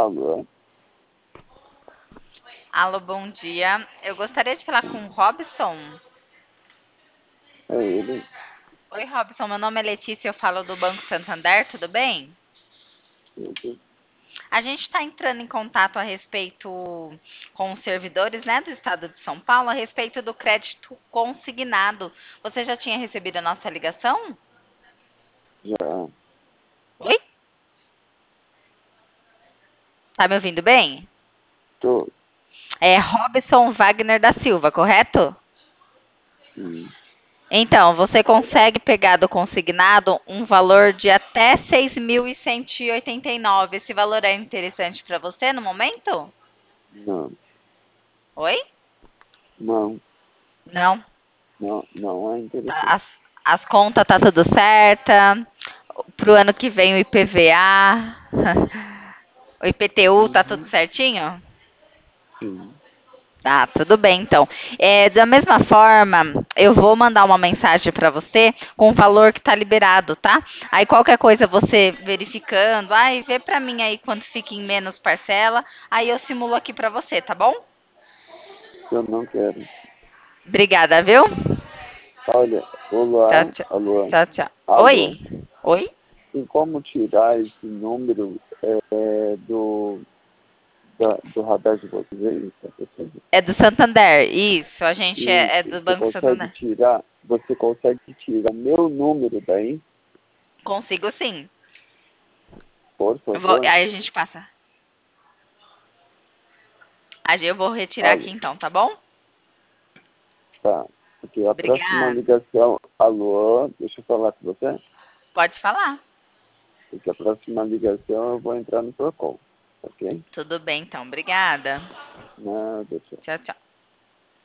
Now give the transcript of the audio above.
Alô? Alô, bom dia. Eu gostaria de falar com o Robson. É ele? Oi, Robson. Meu nome é Letícia, eu falo do Banco Santander, tudo bem? Tudo. A gente está entrando em contato a respeito com os servidores, né, do estado de São Paulo, a respeito do crédito consignado. Você já tinha recebido a nossa ligação? Já. Oi? Tá me ouvindo bem? Tô. É Robson Wagner da Silva, correto? Sim. Então, você consegue pegar do consignado um valor de até 6.189. Esse valor é interessante para você no momento? Não. Oi? Não. Não. Não. Não é interessante. As contas tá tudo certa. Pro ano que vem o IPVA, o IPTU tá tudo Uhum. certinho? Sim. Tá, tudo bem, então. Da mesma forma, eu vou mandar uma mensagem para você com o valor que está liberado, tá? Aí qualquer coisa você verificando, aí vê para mim aí quanto fica em menos parcela, aí eu simulo aqui para você, tá bom? Eu não quero. Obrigada, viu? Olha, Tchau, olá, tchau. alô, Tchau, tchau. alô. Oi? Oi? Tem como tirar esse número do radar de vocês aí? Tá pensando? É do Santander. Isso, a gente é Isso. do Banco Santander. Você consegue tirar meu número daí? Consigo sim. Por favor? Aí a gente passa. Aí eu vou retirar Alô. aqui então, tá bom? Tá. Porque a próxima Obrigada. ligação, alô, deixa eu falar com você. Pode falar. Porque a próxima ligação eu vou entrar no Procon, ok? Tudo bem, então. Obrigada. Nada, tchau. Tchau, tchau.